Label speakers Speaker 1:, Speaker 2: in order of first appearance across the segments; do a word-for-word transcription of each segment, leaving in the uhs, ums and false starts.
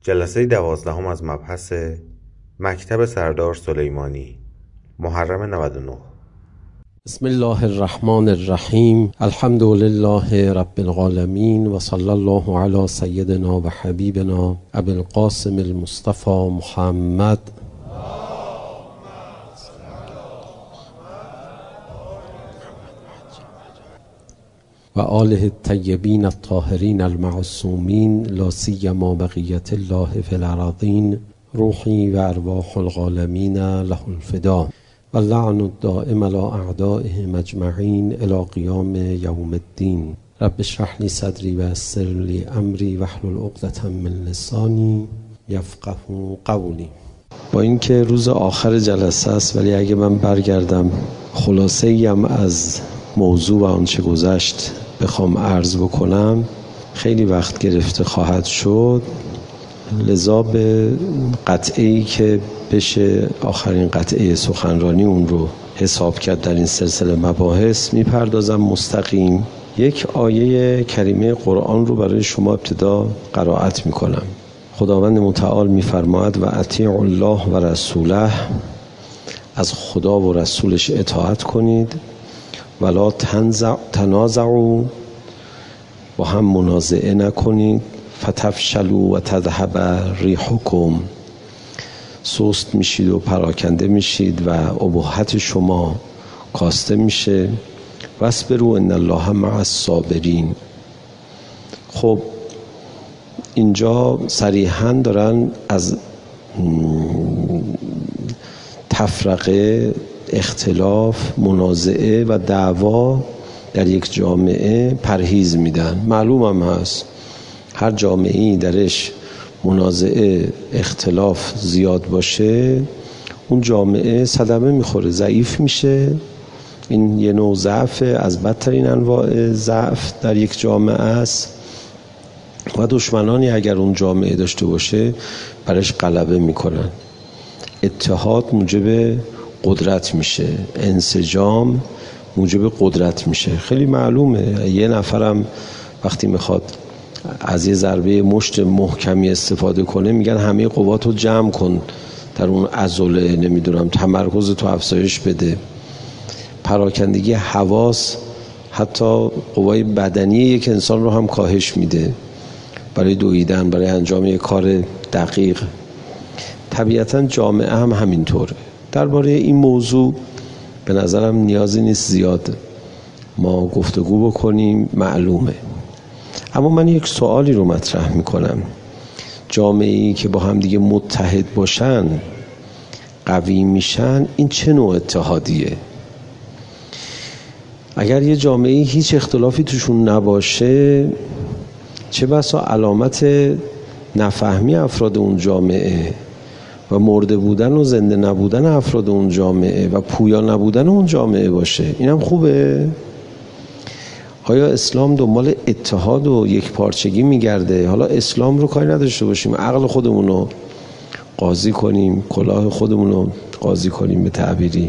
Speaker 1: جلسه دوازدهم از مبحث مکتب سردار سلیمانی، محرم نود و نه.
Speaker 2: بسم الله الرحمن الرحیم. الحمد لله رب العالمین و صلی الله علی سیدنا و حبیبنا ابی القاسم المصطفى محمد و آله الطیبین الطاهرین المعصومین لا سیما بقیت الله فی الارضین روحی و ارواح العالمین له الفدا و اللعن الدائم علی اعدائهم اجمعین الی قیام یوم الدین. رب اشرح لی صدری و یسر لی امری واحلل عقدة من لسانی یفقهوا قولی. با اینکه روز آخر جلسه است، ولی اگه من برگردم خلاصه ایم از موضوع و آنچه گذشت بخوام عرض بکنم خیلی وقت گرفته خواهد شد، لذا به قطعه‌ای که بشه آخرین قطعه سخنرانی اون رو حساب کرد در این سلسله مباحث میپردازم مستقیم. یک آیه کریمه قرآن رو برای شما ابتدا قرائت میکنم. خداوند متعال میفرماید و اطیعوا الله و رسوله، از خدا و رسولش اطاعت کنید، ولا تنازعوا، با هم منازعه نکنید، فتفشلوا و تذهب ریحکم، سست میشید و پراکنده میشید و ابهت شما کاسته میشه. واصبروا ان الله مع الصابرین. خب اینجا صریحاً دارن از تفرقه، اختلاف، منازعه و دعوا در یک جامعه پرهیز میدن. معلوم هم هست هر جامعه‌ای درش منازعه، اختلاف زیاد باشه اون جامعه صدمه میخوره، ضعیف میشه. این یه نوع ضعف از بدترین انواع ضعف در یک جامعه است و دشمنانی اگر اون جامعه داشته باشه برش غلبه میکنن. اتحاد موجب قدرت میشه، انسجام موجب قدرت میشه. خیلی معلومه یه نفرم وقتی میخواد از یه ضربه مشت محکمی استفاده کنه میگن همه قواتو جمع کن در اون عضله، نمیدونم تمرکز تو افزایش بده. پراکندگی حواس حتی قوای بدنی یک انسان رو هم کاهش میده برای دویدن، برای انجام یک کار دقیق. طبیعتا جامعه هم همینطوره. درباره این موضوع به نظرم نیازی نیست زیاد ما گفتگو بکنیم، معلومه. اما من یک سوالی رو مطرح میکنم. جامعه‌ای که با هم دیگه متحد باشن، قوی میشن، این چه نوع اتحادیه؟ اگر یه جامعه‌ای هیچ اختلافی توشون نباشه، چه بسا علامت نفهمی افراد اون جامعه و مرده بودن و زنده نبودن افراد اون جامعه و پویا نبودن اون جامعه باشه. اینم خوبه؟ آیا اسلام دنبال اتحاد و یک پارچگی میگرده؟ حالا اسلام رو کاری نداشته باشیم، عقل خودمون رو قاضی کنیم، کلاه خودمون رو قاضی کنیم به تعبیری.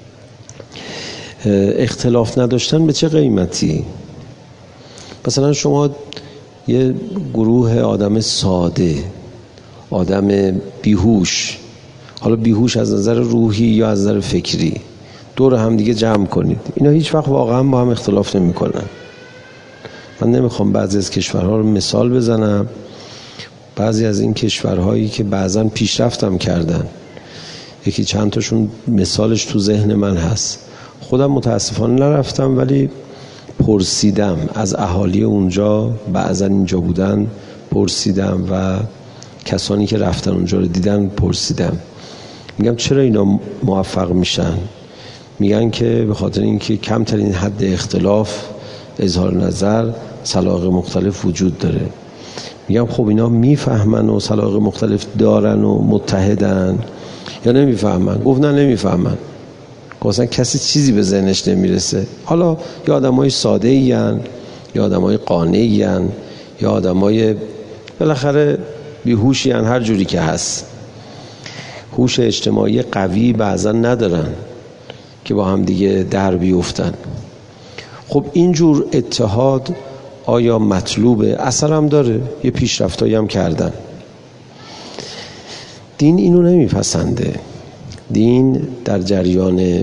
Speaker 2: اختلاف نداشتن به چه قیمتی؟ مثلا شما یه گروه آدم ساده، آدم بیهوش، حالا بیهوش از نظر روحی یا از نظر فکری، دور هم دیگه جمع کنید. اینا هیچ وقت واقعا با هم اختلاف نمی کنن. من نمیخوام بعضی از کشورها رو مثال بزنم. بعضی از این کشورهایی که بعضا پیشرفتم کردن، یکی چند تاشون مثالش تو ذهن من هست. خودم متاسفانه نرفتم ولی پرسیدم از اهالی اونجا، بعضا اینجا بودن پرسیدم و کسانی که رفتن اونجا رو دیدن پرسیدم. میگم چرا اینا موفق میشن؟ میگن که به خاطر اینکه کمترین حد اختلاف، اظهار نظر، سلاق مختلف وجود داره. میگم خب اینا میفهمن و سلاق مختلف دارن و متحدن یا نمیفهمن؟ گفت نه نمیفهمن. اصلا کسی چیزی به ذهنش نمیرسه. حالا یا آدمای ساده این، یا آدمای قانعی ان، یا آدمای بالاخره بیهوشی ان، هر جوری که هست. هوش اجتماعی قوی بعضا ندارن که با هم دیگه در بیفتن. خب اینجور اتحاد آیا مطلوبه؟ اثر هم داره، یه پیشرفتایی هم کردن. دین اینو نمیپسنده. دین در جریان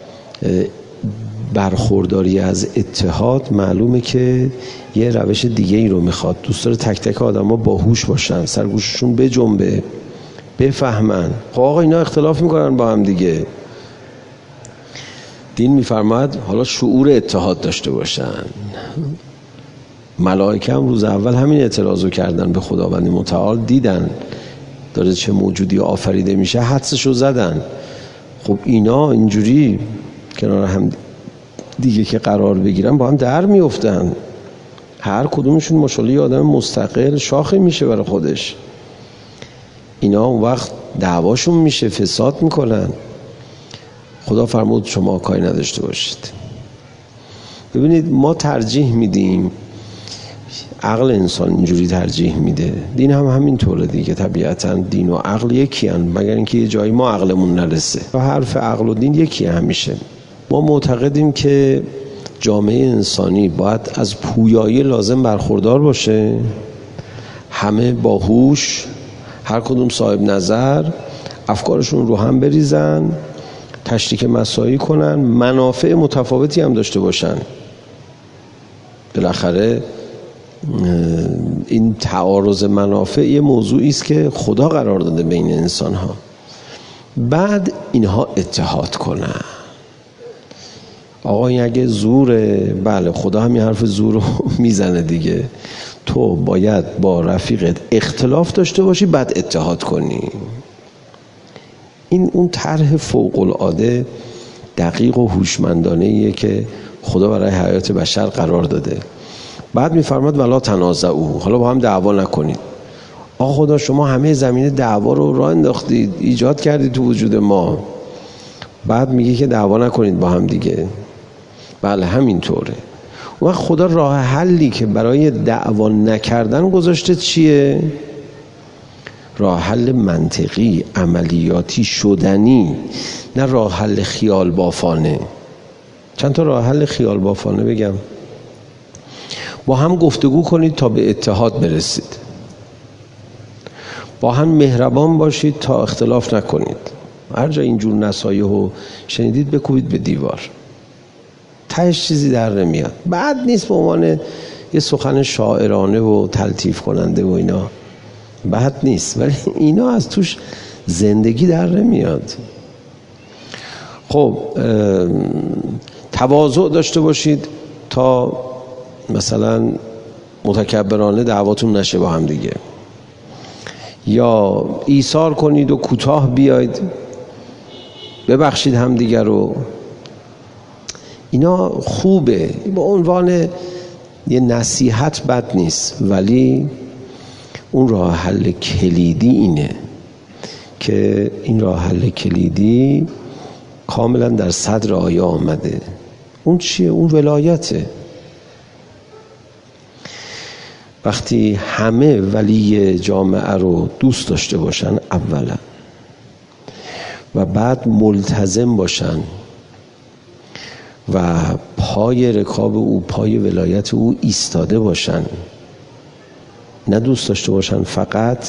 Speaker 2: برخورداری از اتحاد معلومه که یه روش دیگه ای رو میخواد. دوست داره تک تک آدم ها باهوش باشن، سرگوششون بجنبه، بفهمن. خب آقا اینا اختلاف میکنن با هم دیگه. دین میفرماید حالا شعور اتحاد داشته باشن. ملائکه هم روز اول همین اعتراضو کردن به خداوند متعال، دیدن داره چه موجودی آفریده میشه، حدسشو زدن. خب اینا اینجوری کنار هم دیگه که قرار بگیرن با هم در میافتن. هر کدومشون ماشاءالله یه آدم مستقل شاخه میشه برای خودش. اینا اون وقت دعواشون میشه، فساد میکنن. خدا فرمود شما کاری نداشته باشید. ببینید ما ترجیح میدیم، عقل انسان اینجوری ترجیح میده، دین هم همین طوره دیگه. طبیعتا دین و عقل یکی هن، مگر اینکه یه جایی ما عقلمون نرسه. و حرف عقل و دین یکی همیشه. ما معتقدیم که جامعه انسانی باید از پویایی لازم برخوردار باشه، همه باهوش، هر کدوم صاحب نظر، افکارشون رو هم بریزن، تشریک مساعی کنن، منافع متفاوتی هم داشته باشن. بالاخره این تعارض منافع یه موضوعی است که خدا قرار داده بین انسان ها. بعد اینها اتحاد کنن. آقا این اگه زوره، بله خدا همین حرف زور رو میزنه دیگه. تو باید با رفیقت اختلاف داشته باشی بعد اتحاد کنی. این اون طرح فوق العاده دقیق و هوشمندانه‌ایه که خدا برای حیات بشر قرار داده. بعد میفرماد ولا تنازعوا، حالا با هم دعوا نکنید. آقا خدا شما همه زمینه دعوا رو راه انداختید، ایجاد کردید تو وجود ما. بعد میگه که دعوا نکنید با هم دیگه. بله همینطوره. و خدا راه حلی که برای دعوا نکردن گذاشته چیه؟ راه حل منطقی، عملیاتی، شدنی، نه راه حل خیال بافانه. چند تا راه حل خیال بافانه بگم. با هم گفتگو کنید تا به اتحاد برسید. با هم مهربان باشید تا اختلاف نکنید. هر جا اینجور نصایحو شنیدید بکوبید به دیوار. تهش چیزی در نمیاد. بعد نیست به عنوان یه سخن شاعرانه و تلطیف کننده و اینا، بعد نیست، ولی اینا از توش زندگی در نمیاد. خب تواضع داشته باشید تا مثلا متکبرانه دعواتون نشه با هم دیگه، یا ایثار کنید و کوتاه بیاید، ببخشید هم دیگر رو. اینا خوبه، به عنوان یه نصیحت بد نیست، ولی اون راه حل کلیدی اینه که این راه حل کلیدی کاملا در صدر آیه آمده. اون چیه؟ اون ولایته. وقتی همه ولی جامعه رو دوست داشته باشن اولا، و بعد ملتزم باشن و پای رکاب او، پای ولایت او ایستاده باشن، نه دوست داشته باشن فقط،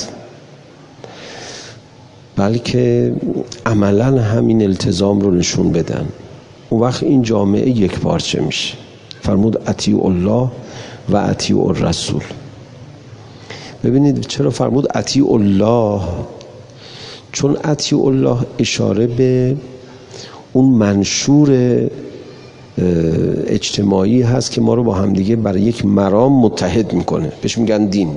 Speaker 2: بلکه عملا همین التزام رو نشون بدن، اون وقت این جامعه یک پارچه میشه. فرمود اطیعوا الله و اطیعوا الرسول. ببینید چرا فرمود اطیعوا الله؟ چون اطیعوا الله اشاره به اون منشور اجتماعی هست که ما رو با همدیگه برای یک مرام متحد میکنه، بهش میگن دین.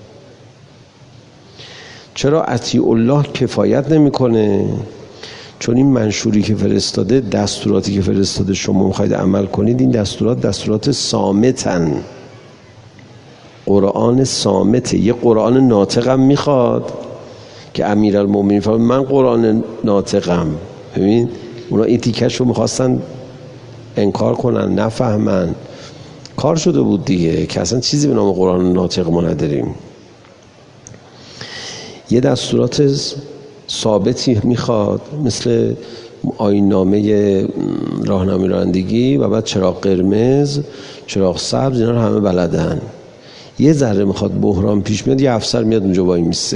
Speaker 2: چرا اطیعوا الله کفایت نمیکنه؟ چون این منشوری که فرستاده، دستوراتی که فرستاده شما میخواید عمل کنید، این دستورات دستورات صامتن. قرآن صامته. یه قرآن ناطقم میخواد که امیرالمومنین فرمود من قرآن ناطقم. ببین اونا این تیکش رو میخواستن انکار کنن، نفهمن. کار شده بود دیگه که اصلا چیزی به نام قرآن ناطق ما نداریم. یه دستورات ثابتی میخواد، مثل آیین‌نامه راهنمای رانندگی و بعد چراغ قرمز، چراغ سبز، اینا رو همه بلدن. یه ذره میخواد بحران پیش میاد، یه افسر میاد اونجا وای میسته،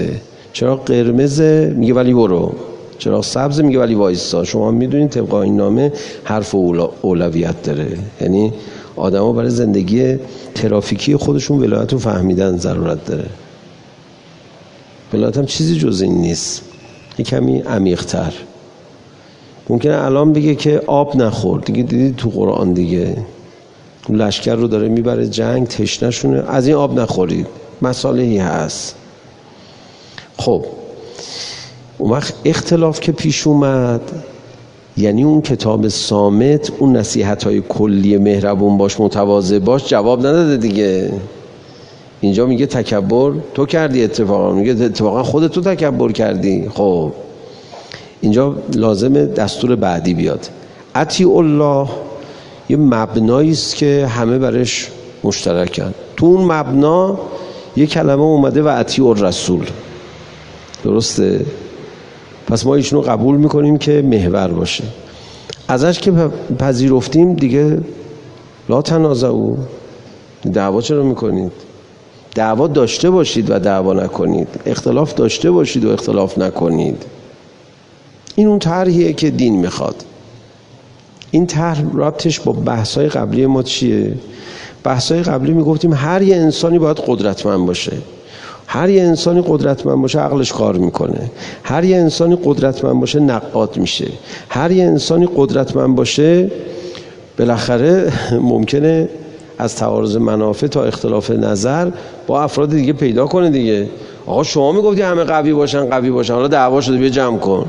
Speaker 2: چراغ قرمز میگه ولی برو، چراغ سبز میگه ولی وایسا. شما میدونید طبق این نامه حرف اولویت داره، یعنی آدما برای زندگی ترافیکی خودشون ولایت رو فهمیدن ضرورت داره. ولایت هم چیزی جز این نیست، یه کمی عمیق‌تر. ممکنه الان بگه که آب نخور، دیگه دیدید تو قرآن دیگه اون لشکر رو داره میبره جنگ، تشنه‌شونه، از این آب نخورید، مصالحی هست. خب اون وقت اختلاف که پیش اومد، یعنی اون کتاب صامت، اون نصیحت‌های کلی مهربون باش، متواضع باش، جواب نداده دیگه. اینجا میگه تکبر تو کردی، اتفاقا میگه اتفاقا خودت تو تکبر کردی. خب اینجا لازمه دستور بعدی بیاد. اطیع الله یه مبنایی است که همه برش مشترکن. تو اون مبنا یه کلمه اومده و اطیع الرسول، درسته؟ پس ما ایشونو قبول میکنیم که محور باشه. ازش که پذیرفتیم دیگه لا تنازعوا، دعوا چرا میکنید؟ دعوا داشته باشید و دعوا نکنید، اختلاف داشته باشید و اختلاف نکنید. این اون طرحیه که دین میخواد. این طرح ربطش با بحث‌های قبلی ما چیه؟ بحث‌های قبلی میگفتیم هر یه انسانی باید قدرتمند باشه. هر یه انسانی قدرتمند باشه عقلش کار میکنه. هر یه انسانی قدرتمند باشه نقاد میشه. هر یه انسانی قدرتمند باشه بالاخره ممکنه از تعارض منافع تا اختلاف نظر با افراد دیگه پیدا کنه دیگه. آقا شما میگفتی همه قوی باشن قوی باشن، حالا دعوا شده، بیا جمع کن.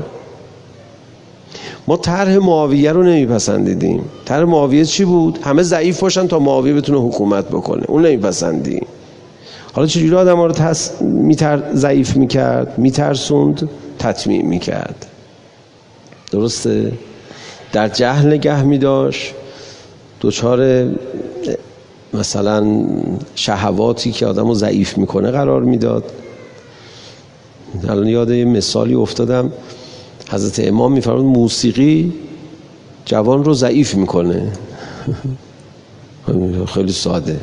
Speaker 2: ما طرح معاویه رو نمیپسندیدیم. طرح معاویه چی بود؟ همه ضعیف باشن تا معاویه بتونه حکومت بکنه. اون نمیپسندیم. حالا چجوری آدم‌ها رو تس... میتر... ضعیف میکرد، میترسوند، تطمیع میکرد. درسته؟ در جهل نگه میداشت، دوچار مثلا شهواتی که آدم رو ضعیف میکنه قرار میداد. الان یاد یه مثالی افتادم، حضرت امام میفرمود موسیقی جوان رو ضعیف میکنه. خیلی ساده.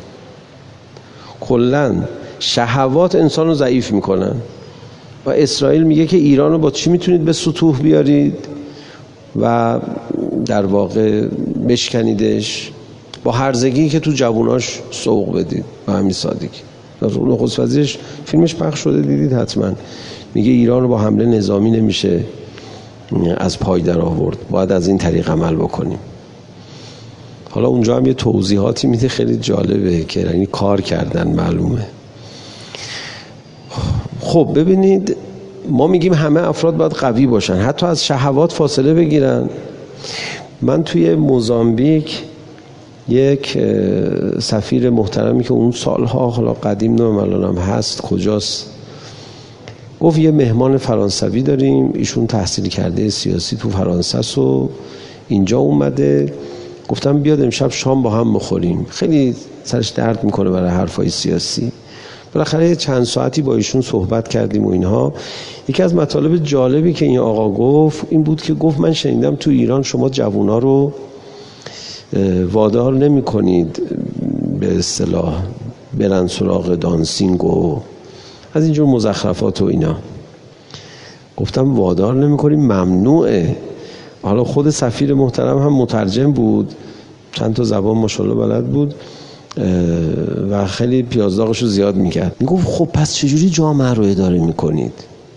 Speaker 2: کلن شهوات انسان رو ضعیف میکنن. و اسرائیل میگه که ایران رو با چی میتونید به سطوح بیارید و در واقع بشکنیدش؟ با هرزگی که تو جووناش سوق بدید. و همین سادگی. نخست وزیرش فیلمش پخش شده، دیدید حتما. میگه ایران رو با حمله نظامی نمیشه از پای در آورد، باید از این طریق عمل بکنیم. حالا اونجا هم یه توضیحاتی میده خیلی جالبه که یعنی کار کردن معلومه. خب ببینید، ما میگیم همه افراد باید قوی باشن، حتی از شهوات فاصله بگیرن. من توی موزامبیک یک سفیر محترمی که اون سالها حالا قدیم نام الانم هست، کجاست، گفت یه مهمان فرانسوی داریم، ایشون تحصیل کرده سیاسی تو فرانسه است و اینجا اومده. گفتم بیاد امشب شام با هم بخوریم. خیلی سرش درد میکنه برای حرفای سیاسی. بالاخره چند ساعتی با ایشون صحبت کردیم و اینها. یکی از مطالب جالبی که این آقا گفت این بود که گفت من شنیدم تو ایران شما جوونا رو وادار نمی کنید به اصطلاح برن سراغ دانسینگ و از اینجور مزخرفات و اینا. گفتم وادار نمی کنیم، ممنوعه. حالا خود سفیر محترم هم مترجم بود، چند تا زبان ماشاءالله بلد بود و خیلی پیازداغش رو زیاد میکرد. میگفت خب پس چجوری جامعه رو اداره میکنید؟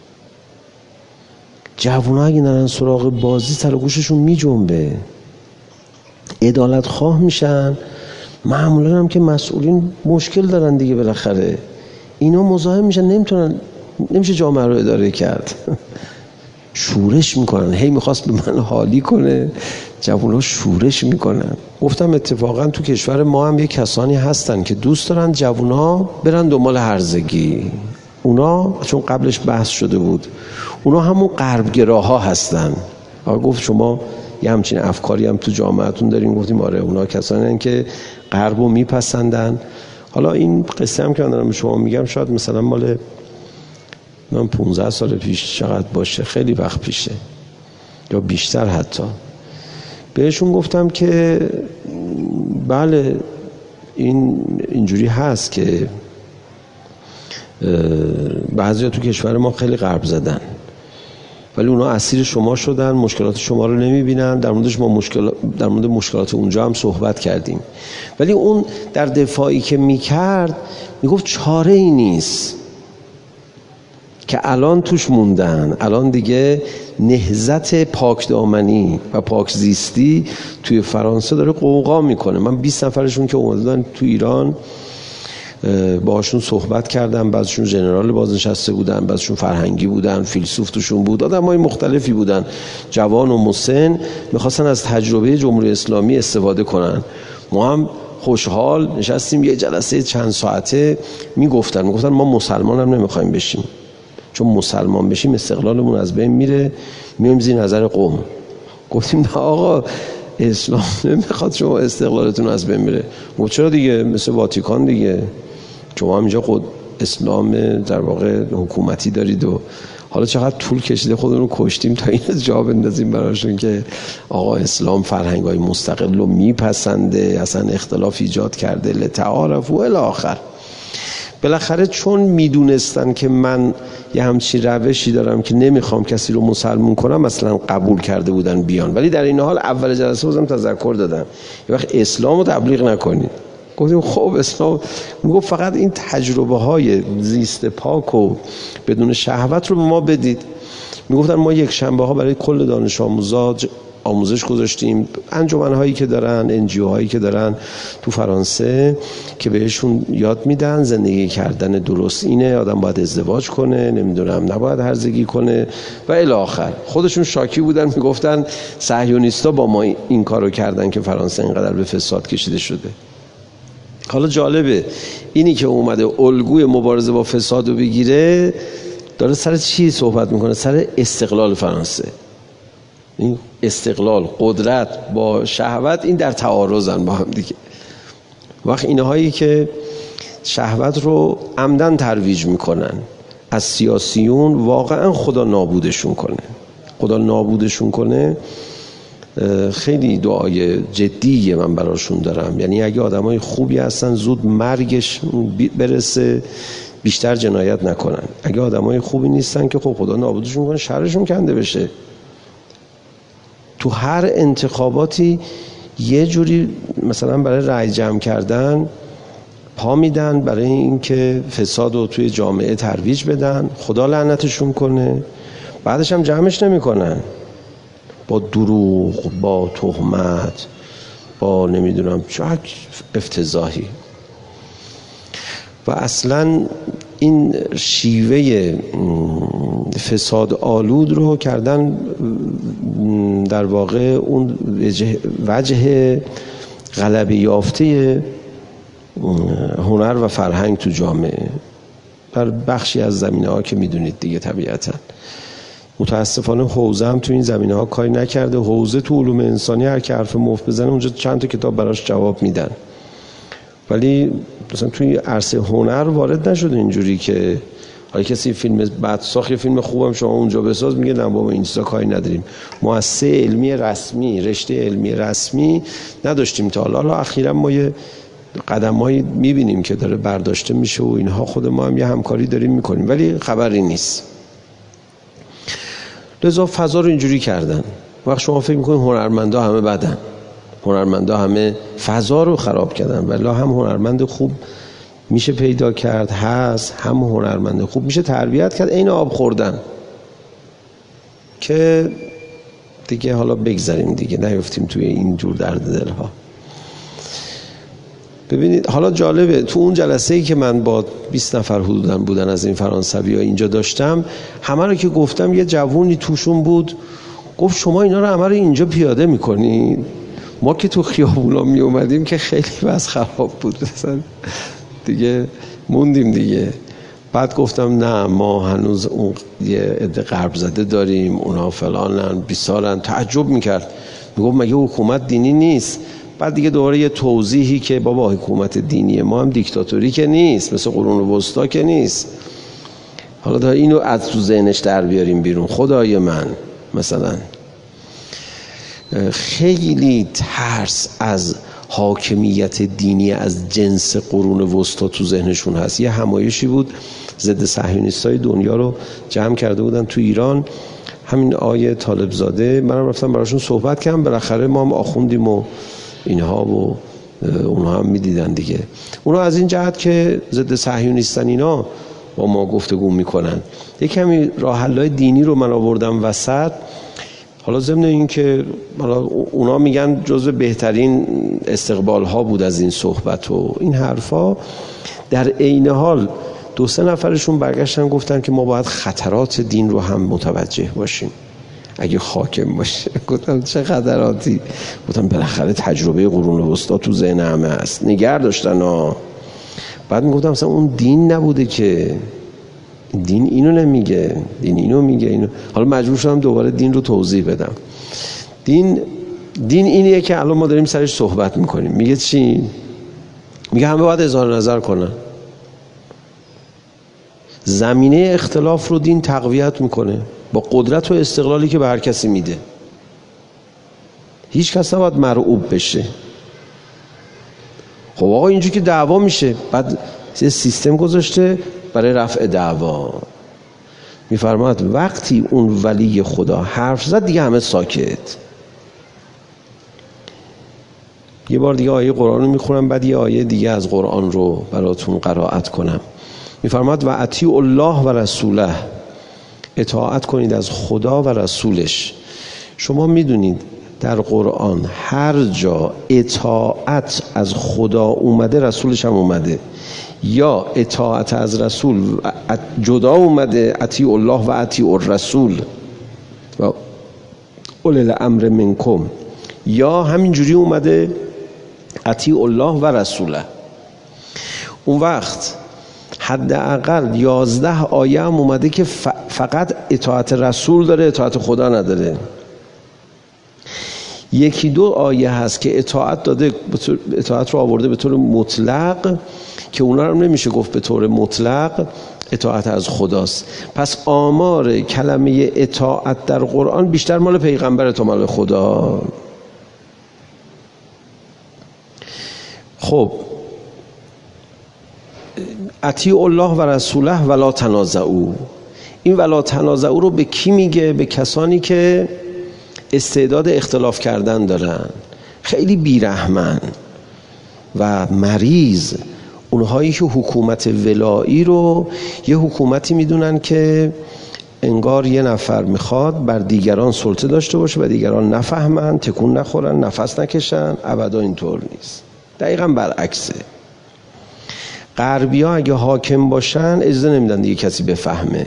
Speaker 2: جوونا اگه نرن سراغ بازی سر گوششون میجنبه، عدالت خواه میشن. معمولا هم که مسئولین مشکل دارن دیگه، بالاخره اینا مزاحم میشن، نمیتونن، نمیشه جامعه رو اداره کرد. شورش میکنن. هی میخواست به من حالی کنه، جوونا شورش میکنن. گفتم اتفاقا تو کشور ما هم یه کسانی هستن که دوست دارن جوونا برن دنبال هرزگی. اونا چون قبلش بحث شده بود، اونا همون غربگراها هستن. آقا گفت شما یه همچین افکاری هم تو جامعهتون دارین؟ گفتیم آره، اونا کسانی هستن که غربو میپسندن. حالا این قصه هم که من دارم به شما میگم شاید مثلا مال من پونزده سال پیش چقدر باشه، خیلی وقت پیشه یا بیشتر حتی. بهشون گفتم که بله این اینجوری هست که بعضیا تو کشور ما خیلی غرب زدن ولی اونا اسیر شما شدن، مشکلات شما رو نمیبینن. در موردش ما مشکل در مورد مشکلات اونجا هم صحبت کردیم. ولی اون در دفاعی که میکرد میگفت چاره ای نیست که الان توش موندن. الان دیگه نهضت پاکدامنی و پاکزیستی توی فرانسه داره قوقا میکنه. من بیست نفرشون که اومدن تو ایران باهاشون صحبت کردم، بعضیشون ژنرال بازنشسته بودن، بعضیشون فرهنگی بودن، فیلسوف توشون بود، آدمای مختلفی بودن، جوان و مسن، میخواستن از تجربه جمهوری اسلامی استفاده کنن. ما هم خوشحال نشستیم یه جلسه چند ساعته میگفتن میگفتن ما مسلمان هم نمیخوایم بشیم، چون مسلمان بشیم استقلالمون از بین میره، میایم زیر نظر قوم. گفتیم نه آقا، اسلام نمیخواد شما استقلالتون از بین میره. گفت چرا دیگه، مثل واتیکان دیگه، شما هم اینجا خود اسلام در واقع حکومتی دارید. و حالا چقدر طول کشیده خودمون رو کشتیم تا اینو جا بندازیم براشون که آقا اسلام فرهنگ‌های مستقل رو میپسنده، اصلا اختلاف ایجاد کرده، لتعارفوا الی آخر. بالاخره چون میدونستن که من یه همچین روشی دارم که نمیخوام کسی رو مسلمون کنم، مثلا قبول کرده بودن بیان. ولی در این حال اول جلسه بازم تذکر دادم یه وقت اسلام رو تبلیغ نکنید. گفتیم خب اسلام میگفت فقط این تجربه های زیست پاک و بدون شهوت رو به ما بدید. میگفتن ما یک شنبه ها برای کل دانش آموزا آموزش گذاشتیم، انجمن هایی که دارن، انجیو هایی که دارن تو فرانسه که بهشون یاد میدن زندگی کردن درست اینه، آدم باید ازدواج کنه، نمیدونم نباید هرزگی کنه و الی آخر. خودشون شاکی بودن، میگفتن صهیونیستا با ما این کارو کردن که فرانسه اینقدر به فساد کشیده شده. حالا جالبه اینی که اومده الگوی مبارزه با فساد رو بگیره، داره سر چی صحبت میکنه؟ سر استقلال فرانسه. این استقلال، قدرت با شهوت، این در تعارضن با هم دیگه. وقت اینهایی که شهوت رو عمدن ترویج میکنن از سیاسیون، واقعا خدا نابودشون کنه. خدا نابودشون کنه. خیلی دعای جدیه من براشون دارم. یعنی اگه آدمای خوبی هستن زود مرگش برسه، بیشتر جنایت نکنن. اگه آدمای خوبی نیستن که خب خدا نابودشون کنه، شرشون کنده بشه. تو هر انتخاباتی یه جوری مثلا برای رأی جمع کردن پا میدن، برای اینکه فساد رو توی جامعه ترویج بدن، خدا لعنتشون کنه. بعدش هم جمعش نمیکنن با دروغ، با تهمت، با نمیدونم چه افتضاحی. و اصلا این شیوه فساد آلود رو کردن در واقع اون وجه غلبه یافته هنر و فرهنگ تو جامعه در بخشی از زمینه ها که میدونید دیگه. طبیعتا متاسفانه حوزه هم تو این زمینه ها کاری نکرده. حوزه تو علوم انسانی هر که حرف مفت بزنه اونجا چند تا کتاب براش جواب میدن، ولی مثلا توی عرصه هنر وارد نشده اینجوری که حالا کسی فیلم بعد ساخت یه فیلم خوبم شما اونجا بساز، میگه نه بابا این چیزا کاری نداریم. مؤسسه علمی رسمی، رشته علمی رسمی نداشتیم تا حالا. حالا اخیراً ما یه قدمایی میبینیم که داره برداشته میشه و اینها، خود ما هم یه همکاری داریم میکنیم، ولی خبری نیست. لذا فضا رو اینجوری کردن. وقت شما فکر میکنید هنرمندا همه بدن، هنرمندا همه فضا رو خراب کردن، ولی هم هنرمند خوب میشه پیدا کرد، هست، هم هنرمند خوب میشه تربیت کرد. این آب خوردن که دیگه حالا بگذاریم دیگه، نیفتیم توی این جور درد دلها. ببینید حالا جالبه، تو اون جلسه‌ای که من با بیست نفر حدوداً بودن از این فرانسوی‌ها اینجا داشتم، همه رو که گفتم یه جوونی توشون بود گفت شما اینا رو همه رو اینجا پیاده میکنید؟ ما که تو خیابونا می اومدیم که خیلی وضع خراب بود، مثلا دیگه موندیم دیگه. بعد گفتم نه، ما هنوز اون یه عده غرب زده داریم، اونا فلانن بیسارن. تعجب میکرد، میگفت مگه حکومت دینی نیست؟ بعد دیگه دوباره یه توضیحی که بابا حکومت دینی ما هم دیکتاتوری که نیست، مثل قرون وسطا که نیست. حالا تا اینو از تو ذهنش در بیاریم بیرون. خدای من مثلا خیلی ترس از حاکمیت دینی از جنس قرون وسطا تو ذهنشون هست. یه همایشی بود ضد صهیونیستای دنیا رو جمع کرده بودن تو ایران، همین آیه طالب زاده، منم رفتم براشون صحبت کردم، بالاخره ما هم آخوندیم و اینها و اونها هم میدیدن دیگه. اونها از این جهت که ضد صهیونیستن اینا با ما گفتگو میکنن. یک کمی راه حل‌های دینی رو من آوردم وسط. حالا ضمن این که حالا اونا میگن جزو بهترین استقبال ها بود از این صحبت و این حرفا، در عین حال دو سه نفرشون برگشتن گفتن که ما باید خطرات دین رو هم متوجه باشیم اگه حاکم باشه. گفتم چه خطراتی؟ گفتم بالاخره تجربه قرون وسطا تو ذهن همه هست، نگه داشتن ها. بعد میگفتم مثلا اون دین نبوده که، دین اینو نمیگه، دین اینو میگه اینو. حالا مجبور شدم دوباره دین رو توضیح بدم. دین دین اینیه که الان ما داریم سرش صحبت میکنیم. میگه چی؟ میگه همه باید اظهار نظر کنن. زمینه اختلاف رو دین تقویت میکنه با قدرت و استقلالی که به هر کسی میده. هیچ کس نباید مرعوب بشه. خب آقا اینجوری که دعوا میشه، بعد سیستم گذاشته برای رفع دعوا. میفرماید وقتی اون ولی خدا حرف زد دیگه همه ساکت. یه بار دیگه آیه قرآن رو میخونم، بعد یه آیه دیگه از قرآن رو براتون قرائت کنم. میفرماید و اطیعوا الله و رسوله، اطاعت کنید از خدا و رسولش. شما میدونید در قرآن هر جا اطاعت از خدا اومده رسولش هم اومده، یا اطاعت از رسول جدا اومده اطیعوا الله و اطیعوا الرسول و اولی الامر منکم، یا همینجوری اومده اطیعوا الله و رسوله. اون وقت حداقل یازده آیه هم اومده که فقط اطاعت رسول داره، اطاعت خدا نداره. یکی دو آیه هست که اطاعت داده، اطاعت رو آورده به طور مطلق که اونا رو نمیشه گفت به طور مطلق اطاعت از خداست. پس آمار کلمه اطاعت در قرآن بیشتر مال پیغمبر تا مال خدا. خب اطیعوا الله و رسوله ولا تنازعوا، این ولا تنازعوا رو به کی میگه؟ به کسانی که استعداد اختلاف کردن دارن، خیلی بیرحمن و مریض. اونهایی که حکومت ولایی رو یه حکومتی میدونن که انگار یه نفر میخواد بر دیگران سلطه داشته باشه و دیگران نفهمن، تکون نخورن، نفس نکشن. ابدا اینطور نیست، دقیقاً برعکسه. غربی‌ها اگه حاکم باشن اجازه نمیدن دیگه کسی بفهمه.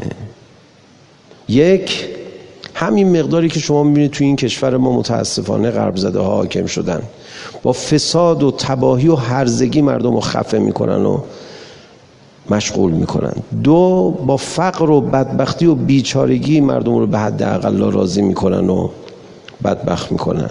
Speaker 2: یک، همین مقداری که شما میبینید توی این کشور ما متاسفانه غرب زده ها حاکم شدن، با فساد و تباهی و هرزگی مردم رو خفه میکنن و مشغول میکنن. دو، با فقر و بدبختی و بیچارگی مردم رو به حد اقل راضی میکنن و بدبخت میکنن.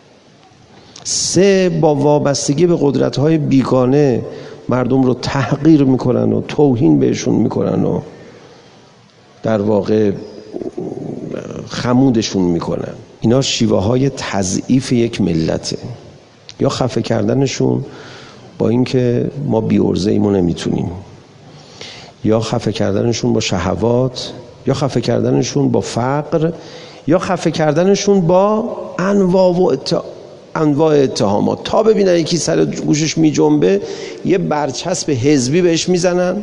Speaker 2: سه، با وابستگی به قدرت‌های بیگانه مردم رو تحقیر میکنن و توهین بهشون میکنن و در واقع خمودشون میکنن. اینا شیوه های تضعیف یک ملته، یا خفه کردنشون با اینکه ما بی عرضه ایمو نمیتونیم، یا خفه کردنشون با شهوات، یا خفه کردنشون با فقر، یا خفه کردنشون با انواع و اتهام انواع اتهامات. تا ببینن یکی سر گوشش می جنبه یه برچسب حزبی بهش میزنن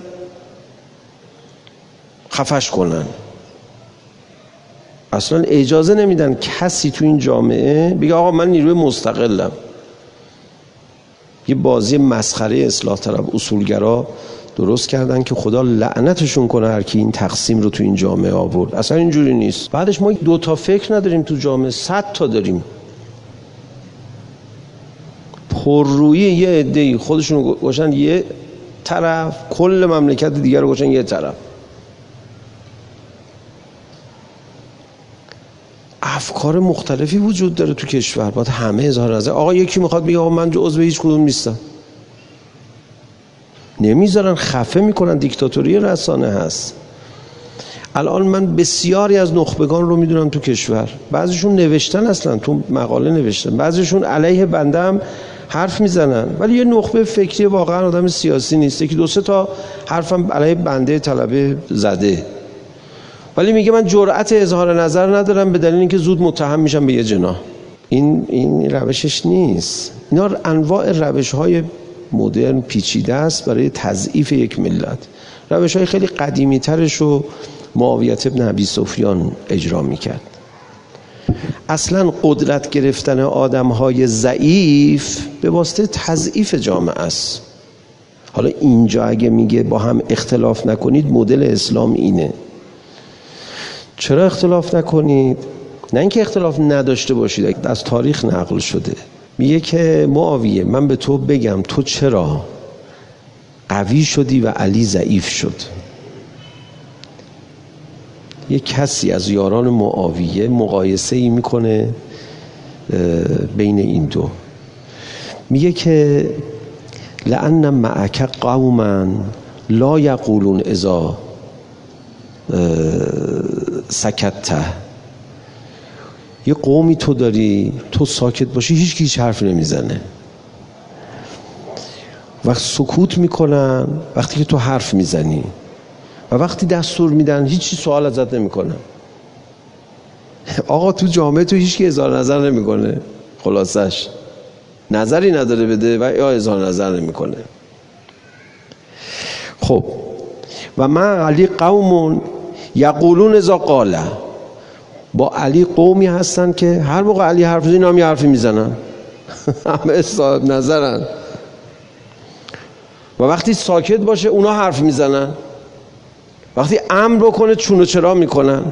Speaker 2: خفش کنن. اصلا اجازه نمیدن کسی تو این جامعه بگه آقا من نیروی مستقلم. یه بازی مسخره اصلاح طلب اصولگرا درست کردن که خدا لعنتشون کنه هر کی این تقسیم رو تو این جامعه آورد. اصلا اینجوری نیست. بعدش ما دو تا فکر نداریم تو جامعه، صد تا داریم. پررویی یه عده‌ای خودشون رو گوشن یه طرف، کل مملکت دیگر رو گوشن یه طرف. افکار مختلفی وجود داره تو کشور، باید همه اظهار نظر. آقا یکی میخواد بگه آقا من عضو هیچ کدوم نیستم، نمیذارن، خفه میکنن. دیکتاتوری رسانه هست. الان من بسیاری از نخبگان رو میدونم تو کشور، بعضیشون نوشتن، اصلا تو مقاله نوشتن، بعضیشون علیه بنده هم حرف میزنن ولی یه نخبه فکری واقعا آدم سیاسی نیست که دو سه تا حرفم علیه بنده طلبه زده، ولی میگه من جرأت اظهار نظر ندارم به دلیل اینکه زود متهم میشم به یه جناح. این این روشش نیست. اینا انواع روش‌های مدرن پیچیده است برای تضعیف یک ملت. روش‌های خیلی قدیمی ترش رو معاویه بن ابی سفیان اجرا میکرد. اصلا قدرت گرفتن آدم‌های ضعیف به واسطه تضعیف جامعه است. حالا اینجا اگه میگه با هم اختلاف نکنید، مدل اسلام اینه. چرا اختلاف نکنید؟ نه اینکه اختلاف نداشته باشید، از تاریخ نقل شده. میگه که معاویه من به تو بگم تو چرا قوی شدی و علی ضعیف شد. یه کسی از یاران معاویه مقایسه ای میکنه بین این دو، میگه که لأن معک قوما لا یقولون اذا سکت. یه قومی تو داری تو ساکت باشی هیچ کی هیچ حرف نمیزنه و سکوت میکنن وقتی که تو حرف میزنی و وقتی دستور میدن هیچی سوال ازت نمیکنن. آقا تو جامعه تو هیچ کی اظهار نظر نمیکنه، خلاصش نظری نداره بده و یا اظهار نظر نمیکنه. خب و من علی قوم یقولون اذا قال، با علی قومی هستن که هر موقع علی حرف میزنه اینا هم یه حرفی میزنن همه صاحب نظرن و وقتی ساکت باشه اونا حرف میزنن، وقتی امر بکنه چون و چرا میکنن.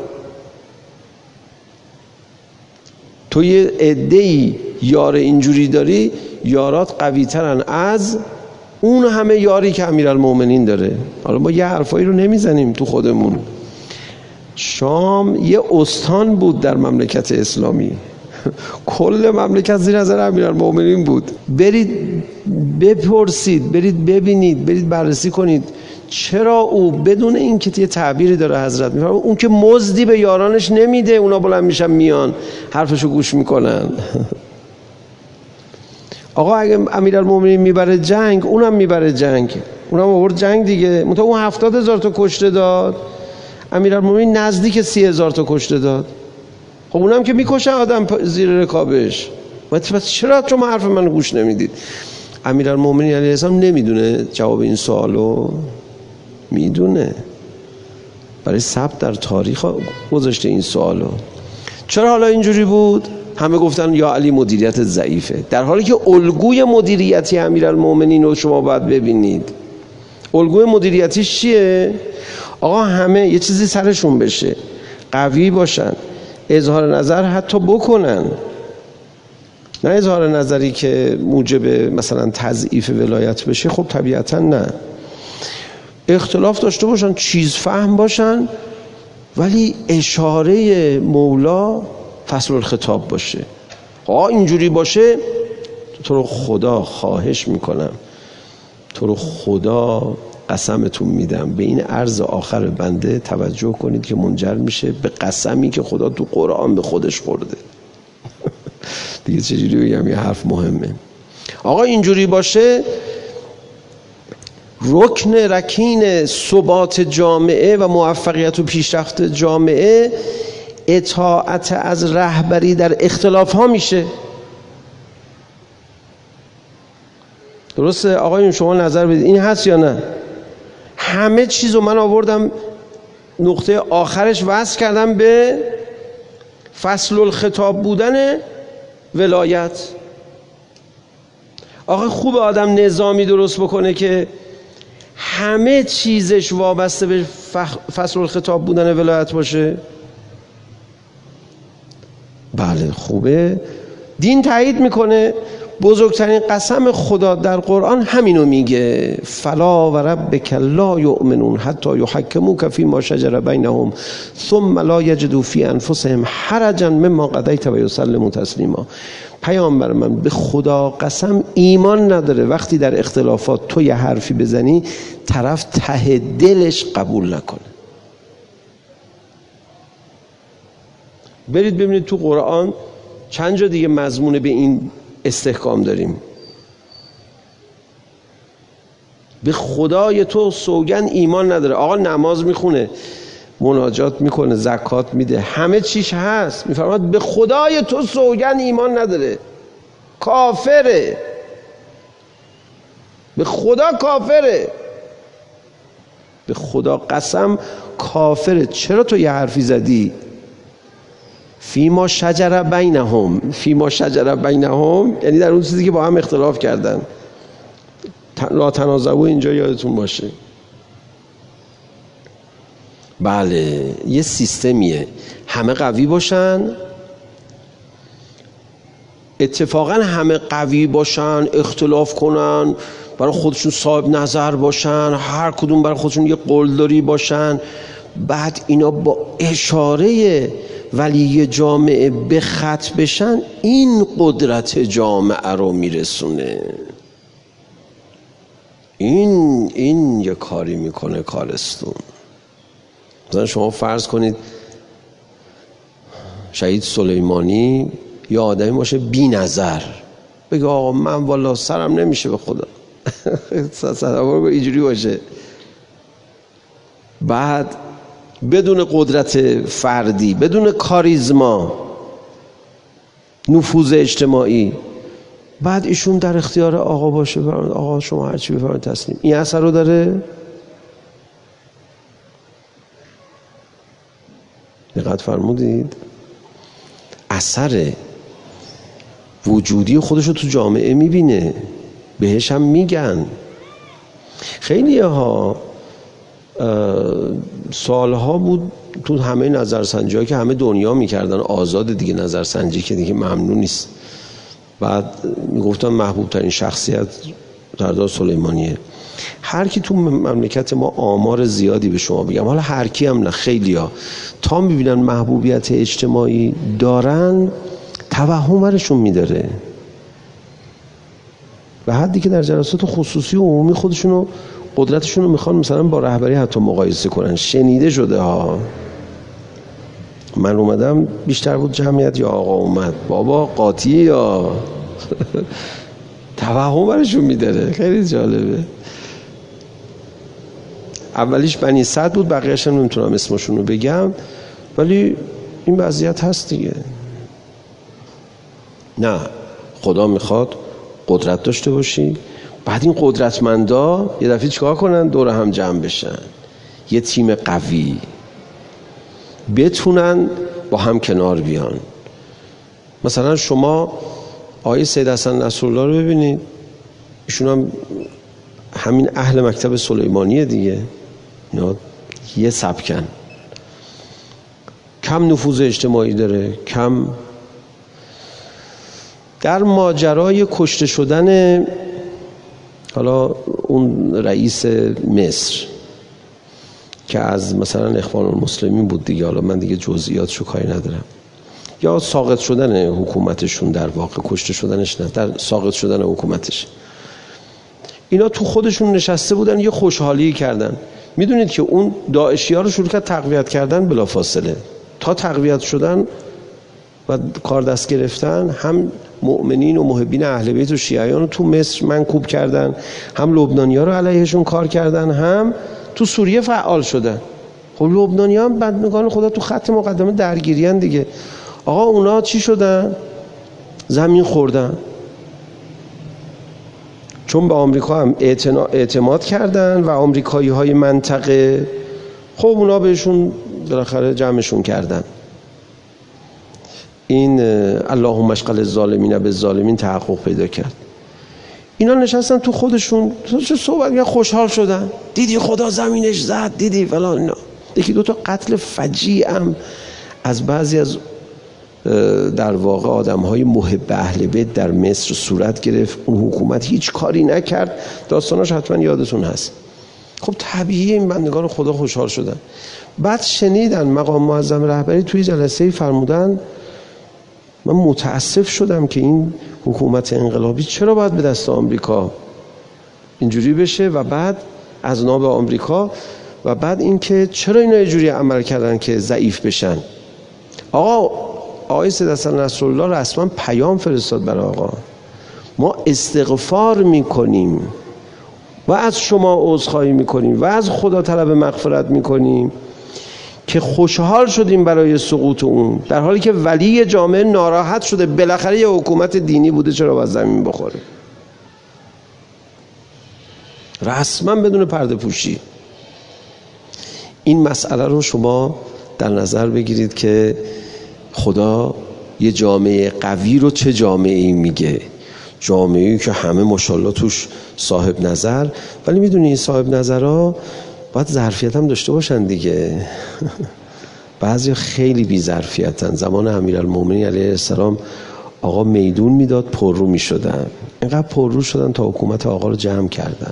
Speaker 2: تو یه عده‌ای یار اینجوری داری، یارات قوی ترن از اون همه یاری که امیرالمومنین داره. حالا ما یه حرفایی رو نمیزنیم تو خودمون. شام یه استان بود در مملکت اسلامی کل مملکت زیر نظر امیرالمومنین بود. برید بپرسید، برید ببینید، برید بررسی کنید چرا او بدون اینکه یه تعبیری داره حضرت میفرمه اون که مزدی به یارانش نمیده، اونا بلند میشن میان حرفشو گوش میکنن. آقا اگه امیرالمومنین میبره جنگ اونم میبره جنگ، اونم آورد جنگ دیگه. منتها اون هفتاد هزار تا کشته داد، امیرالمومنین نزدیک سی هزار تا کشته داد. خب اونم که میکشن آدم زیر رکابش. پس چرا شما حرف من گوش نمیدید؟ امیرالمومنین علیه السلام نمیدونه جواب این سوالو؟ میدونه، برای ثبت در تاریخ گذاشته این سوالو. چرا حالا اینجوری بود؟ همه گفتن یا علی مدیریت ضعیفه، در حالی که الگوی مدیریتی امیرالمومنین رو شما باید ببینید. الگوی مدیریتیش چیه؟ آقا همه یه چیزی سرشون بشه، قوی باشن، اظهار نظر حتی بکنن، نه اظهار نظری که موجب مثلا تضعیف ولایت بشه. خب طبیعتا نه. اختلاف داشته باشن، چیز فهم باشن، ولی اشاره مولا فصل الخطاب باشه. آقا اینجوری باشه تو رو خدا خواهش میکنم، تو رو خدا قسمتون میدم به این عرض آخر بنده توجه کنید که منجر میشه به قسمی که خدا تو قرآن به خودش خورده. دیگه چجوری بگم، یه حرف مهمه. آقا اینجوری باشه رکن رکین ثبات جامعه و موفقیت و پیشرفت جامعه اطاعت از رهبری در اختلاف ها میشه. درسته آقایون؟ شما نظر بدید این هست یا نه؟ همه چیزو من آوردم نقطه آخرش وصل کردم به فصل الخطاب بودن ولایت. آقا خوب آدم نظامی درست بکنه که همه چیزش وابسته به فصل الخطاب بودن ولایت باشه؟ بله خوبه. دین تایید میکنه. بزرگترین قسم خدا در قرآن همینو میگه، فلا و ربک لا یؤمنون حتی یحکموک فیما شجر بینهم ثم لا یجدوا فی انفسهم حرجا مما قضیت و یسلموا تسلیما. پیامبر من به خدا قسم ایمان نداره وقتی در اختلافات تو یه حرفی بزنی طرف ته دلش قبول نکنه. برید ببینید تو قرآن چند جا دیگه مضمون به این استحکام داریم. به خدای تو سوگند ایمان نداره. آقا نماز میخونه، مناجات میکنه، زکات میده، همه چیش هست، میفرماد به خدای تو سوگند ایمان نداره، کافره، به خدا کافره، به خدا قسم کافره. چرا تو یه حرفی زدی؟ فیما شجر بینهم، فیما شجر بینهم یعنی در اون چیزی که با هم اختلاف کردن. لا تنازعوا اینجا یادتون باشه. بله یه سیستمیه، همه قوی باشن، اتفاقا همه قوی باشن، اختلاف کنن، برای خودشون صاحب نظر باشن، هر کدوم برای خودشون یه قلدری باشن، بعد اینا با اشاره ولی جامعه به خط بشن، این قدرت جامعه رو میرسونه. این این یه کاری میکنه کارستون. مثلا شما فرض کنید شهید سلیمانی یا آدمی باشه بی نظر، بگه آقا من والا سرم نمیشه به خدا صدابار اینجوری باشه، بعد بدون قدرت فردی، بدون کاریزما، نفوذ اجتماعی، بعد ایشون در اختیار آقا باشه، آقا شما هرچی بفرمایید تسلیم. این اثر رو داره؟ دقت فرمودید؟ اثر وجودی خودشو تو جامعه میبینه، بهش هم میگن. خیلی ها سالها بود تو همه نظرسنجی ها که همه دنیا میکردن آزاد دیگه، نظرسنجی که دیگه ممنوع نیست، بعد میگفتن محبوب ترین شخصیت سردار سلیمانیه. هر کی تو مملکت ما آمار زیادی به شما بگم، حالا هر کی هم نه، خیلی ها تا میبینن محبوبیت اجتماعی دارن توهم برشون میداره، و حدی که در جلسات خصوصی و عمومی خودشونو قدرتشون رو میخوان مثلا با رهبری حتی مقایسه کنن. شنیده شده ها. من اومدم بیشتر بود جمعیت یا آقا اومد؟ بابا قاطی یا توهم برشون میداره. خیلی جالبه. اولیش بنی سعد بود، بقیه‌اش هم نمیتونم اسمشون رو بگم، ولی این وضعیت هست دیگه. نه، خدا میخواد قدرت داشته باشی، بعد این قدرتمندا یه دفعه چیکار کنن؟ دور هم جمع بشن، یه تیم قوی، بتونن با هم کنار بیان. مثلا شما آقای سید حسن نصرالله رو ببینید، ایشون هم همین اهل مکتب سلیمانیه دیگه، اینا یه سبکن، کم نفوذ اجتماعی داره، کم. در ماجرای کشته شدن حالا اون رئیس مصر که از مثلا اخوان المسلمین بود دیگه، حالا من دیگه جزئیاتشو کاری ندارم، یا ساقط شدن حکومتشون، در واقع کشته شدنش نه، در ساقط شدن حکومتش، اینا تو خودشون نشسته بودن یه خوشحالی کردن. میدونید که اون داعشی ها رو شروع کرد تقویت کردن بلا فاصله، تا تقویت شدن و کار دست گرفتن، هم مؤمنین و محبین اهل بیت و شیعیان رو تو مصر منکوب کردن، هم لبنانی‌ها رو علیهشون کار کردن، هم تو سوریه فعال شدن. خب لبنانی‌ها هم بندگان خدا تو خط مقدمه درگیریان دیگه. آقا اونا چی شدن؟ زمین خوردن، چون به آمریکا هم اعتماد کردن و آمریکایی‌های منطقه، خب اونا بهشون بالاخره جمعشون کردن. این اللهم اشغل الظالمین بالظالمین تحقق پیدا کرد. اینا نشستن تو خودشون چه صحبت می‌کردن، خوشحال شدن، دیدی خدا زمینش زد، دیدی فلان. اینا یکی دو تا قتل فجیع هم از بعضی از در واقع آدم‌های محب اهل بیت در مصر صورت گرفت. اون حکومت هیچ کاری نکرد، داستاناش حتما یادتون هست. خب طبیعیه این بندگان خدا خوشحال شدن. بعد شنیدن مقام معظم رهبری توی جلسه‌ای فرمودن من متاسف شدم که این حکومت انقلابی چرا باید به دست آمریکا اینجوری بشه و بعد از ناب آمریکا، و بعد اینکه چرا اینا اینجوری عمل کردن که ضعیف بشن. آقا آقای سید حسن نصرالله رسما پیام فرستاد برای آقا، ما استغفار میکنیم و از شما عذرخواهی میکنیم و از خدا طلب مغفرت میکنیم که خوشحال شدیم برای سقوط اون، در حالی که ولی جامعه ناراحت شده بالاخره یه حکومت دینی بوده چرا باید زمین بخوره. رسما بدون پرده پوشی. این مسئله رو شما در نظر بگیرید که خدا یه جامعه قوی رو چه جامعه‌ای میگه. جامعه‌ای که همه ماشاءالله توش صاحب نظر، ولی میدونی این صاحب نظرها باید ظرفیت هم داشته باشن دیگه. بعضی خیلی بی ظرفیتن. زمان امیرالمومنین علیه السلام آقا میدون میداد پررو میشدن، اینقدر پررو شدن تا حکومت آقا رو جمع کردن.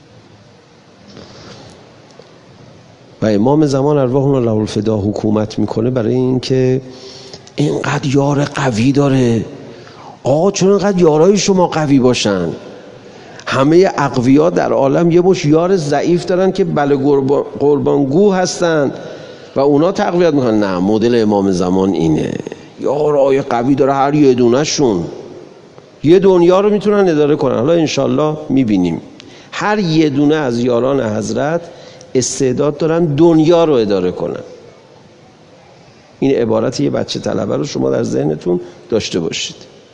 Speaker 2: و امام زمان ارواحنا له الفدا حکومت میکنه برای اینکه اینقدر یار قوی داره. آقا چون اینقدر یارای شما قوی باشن؟ همه اقویا در عالم یه مش یار ضعیف دارن که بله قربانگو هستن و اونا تقویت میکنن. نه، مدل امام زمان اینه، یارای قوی داره هر یه دونه شون یه دنیا رو میتونن اداره کنن. حالا انشالله میبینیم هر یه دونه از یاران حضرت استعداد دارن دنیا رو اداره کنن. این عبارت یه بچه طلبه رو شما در ذهنتون داشته باشید.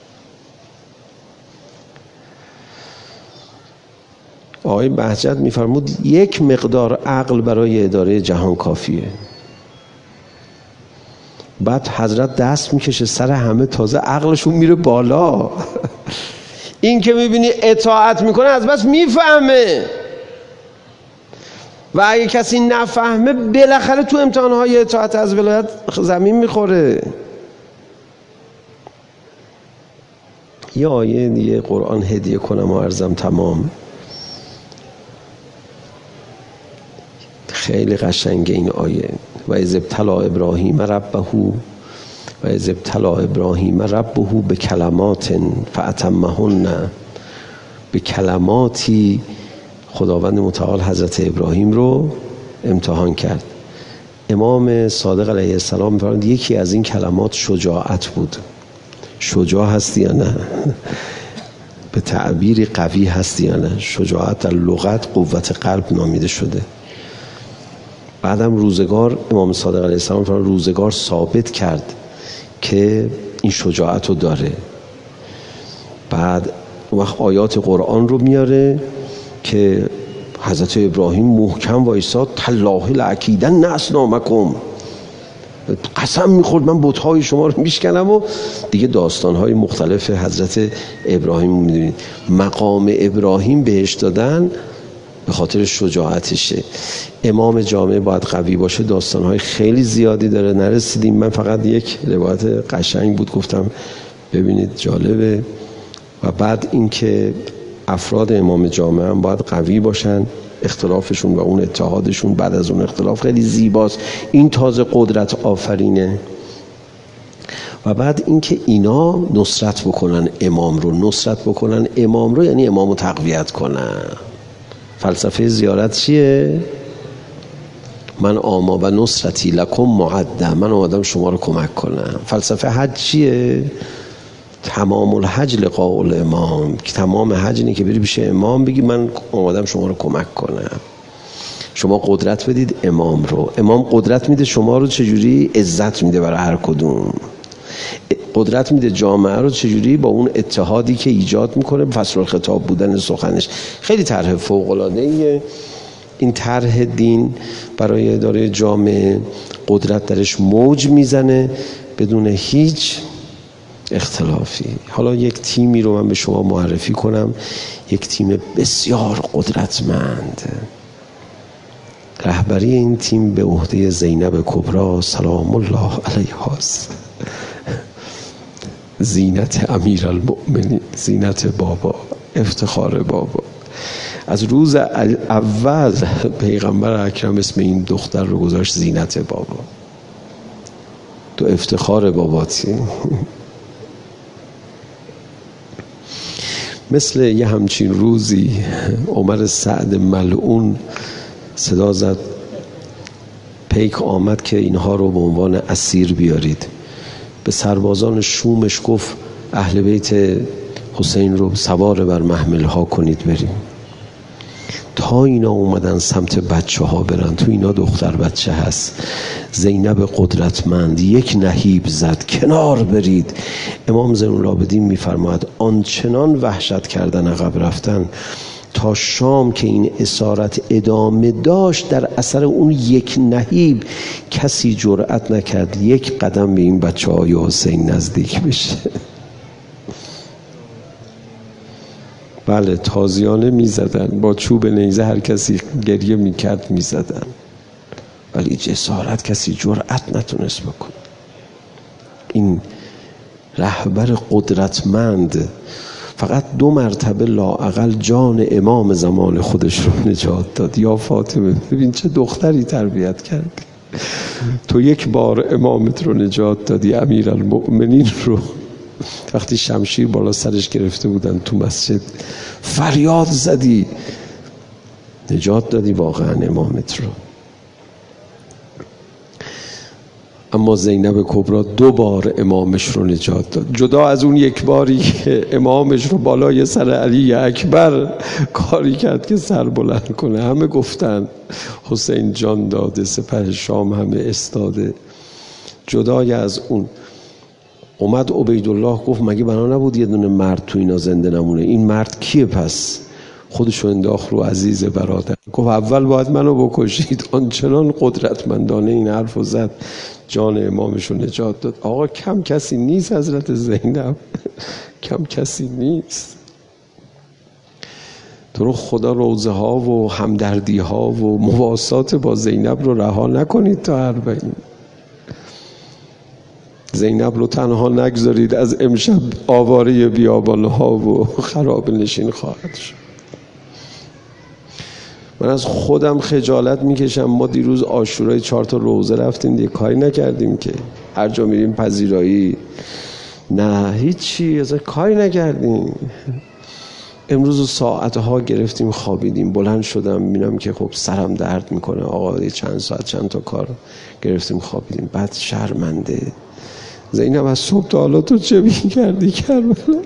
Speaker 2: آقای بهجت میفرمود یک مقدار عقل برای اداره جهان کافیه. بعد حضرت دست میکشه سر همه، تازه عقلشون میره بالا. این که میبینی اطاعت میکنه از بس میفهمه، و اگه کسی نفهمه بالاخره تو امتحانهای اطاعت از ولایت زمین میخوره. یه آیه دیگه قرآن هدیه کنم و عرضم تمام. خیلی قشنگه این آیه. و اذ ابتلی ابراهیم ربه و اذ ابتلی ابراهیم ربه به کلمات فاتمهن. به کلماتی خداوند متعال حضرت ابراهیم رو امتحان کرد. امام صادق علیه السلام می‌فرماید یکی از این کلمات شجاعت بود. شجاع هستی یا نه؟ به تعبیری قوی هستی یا نه؟ شجاعت در لغت قوت قلب نامیده شده. بعدم روزگار امام صادق علیه السلام فرمود روزگار ثابت کرد که این شجاعت رو داره. بعد وقت آیات قرآن رو میاره که حضرت ابراهیم محکم وایساد تالله لاکیدن اصنامکم، قسم میخورد من بت‌های شما رو میشکنم. و دیگه داستان‌های مختلف حضرت ابراهیم میدونید. مقام ابراهیم بهش دادن به خاطر شجاعتشه. امام جامعه باید قوی باشه. داستان‌های خیلی زیادی داره، نرسیدیم. من فقط یک روایت قشنگ بود گفتم ببینید جالبه. و بعد اینکه افراد امام جامعه هم باید قوی باشن، اختلافشون و اون اتحادشون بعد از اون اختلاف خیلی زیباست. این تازه قدرت آفرینه. و بعد اینکه اینا نصرت بکنن امام رو. نصرت بکنن امام رو یعنی امام رو تقویت کنن. فلسفه زیارت چیه؟ من آما و نصرتی لکم معدم، من آمدم شما رو کمک کنم. فلسفه حج چیه؟ تمام الحج لقاء الامام، که تمام حج اینه که بری پیش امام بگی من آمدم شما رو کمک کنم. شما قدرت بدید امام رو. امام قدرت میده شما رو چجوری؟ عزت میده برای هر کدوم. قدرت میده جامعه رو چجوری؟ با اون اتحادی که ایجاد میکنه، فصل الخطاب بودن سخنش. خیلی طرح فوق العاده ایه. این طرح دین برای اداره جامعه قدرت درش موج میزنه بدون هیچ اختلافی. حالا یک تیمی رو من به شما معرفی کنم، یک تیم بسیار قدرتمند. رهبری این تیم به عهده زینب کبرا سلام الله علیها است. زینت امیرالمؤمنین، زینت بابا، افتخار بابا. از روز اول پیغمبر اکرم اسم این دختر رو گذاشت زینت بابا. تو افتخار باباتی. مثل یه همچین روزی عمر سعد ملعون صدا زد، پیک آمد که اینها رو به عنوان اسیر بیارید. به سربازان شومش گفت اهل بیت حسین رو سوار بر محمل ها کنید بریم. تا اینا اومدن سمت بچه ها برن، تو اینا دختر بچه هست، زینب قدرتمند یک نهیب زد کنار برید. امام زین العابدین میفرماید آنچنان وحشت کردن عقب رفتن تا شام که این اسارت ادامه داشت، در اثر اون یک نهیب کسی جرأت نکرد یک قدم به این بچه های حسین نزدیک بشه. بله تازیانه می زدن، با چوب نیزه هر کسی گریه می کرد می زدن، ولی جسارت کسی جرأت نتونست بکن. این رهبر قدرتمند فقط دو مرتبه لااقل جان امام زمان خودش رو نجات داد. یا فاطمه ببین چه دختری تربیت کردی، تو یک بار امامت رو نجات دادی، امیرالمؤمنین رو وقتی شمشیر بالا سرش گرفته بودن تو مسجد فریاد زدی، نجات دادی واقعا امامت رو. اما زینب کبرا دو بار امامش رو نجات داد، جدا از اون یک باری که امامش رو بالای سر علی اکبر کاری کرد که سر بلند کنه. همه گفتن حسین جان داده، سپه شام همه استاده. جدای از اون اومد عبیدالله گفت مگه بنا نبود یه دونه مرد تو اینا زنده نمونه؟ این مرد کیه پس؟ خودشو انداخت رو عزیز برادر، گفت اول باید منو بکشید. آنچنان قدرتمندانه این حرفو زد، جان امامش رو نجات داد. آقا کم کسی نیست حضرت زینب، کم کسی نیست. تو رو خدا روزه ها و همدردی ها و مواسات با زینب رو رها نکنید تا اربعین. زینب رو تنها نگذارید، از امشب آواره بیابان ها و خراب نشین خواهد شد. من از خودم خجالت میکشم. ما دیروز عاشورای چهار تا روزه رفتیم دیگه، کاری نکردیم که. هر جا میریم پذیرایی، نه هیچی، اصلا کاری نکردیم. امروز ساعتها گرفتیم خوابیدیم، بلند شدم میبینم که خب سرم درد میکنه. آقا چند ساعت چند تا کار گرفتیم خوابیدیم. بعد شرمنده زینب از صبح تا حالا تو چه میکردی کربلا؟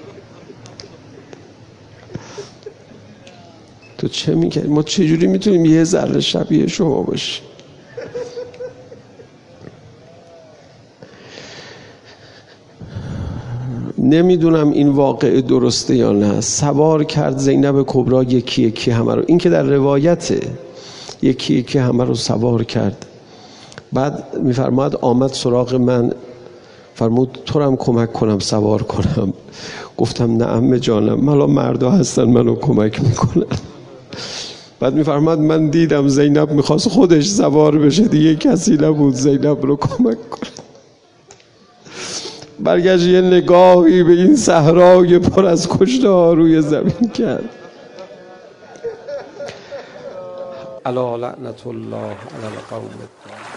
Speaker 2: تو چه میکردی؟ ما چجوری میتونیم یه ذره شبیه شما باشیم؟ نمیدونم این واقعه درسته یا نه. سوار کرد زینب کبرا یکی یکی همه رو، این که در روایته، یکی یکی همه رو سوار کرد. بعد میفرماد آمد سراغ من، فرمود تو رو هم کمک کنم سوار کنم. گفتم نه عمه جانم، مالا مردا هستن منو کمک میکنن. بعد میفرماد من دیدم زینب میخواست خودش سوار بشه، دیگه کسی نبود زینب رو کمک کنه. برگشت یه نگاهی به این صحرای پر از کشته ها روی زمین کرد. الا لعنت الله علی القوم.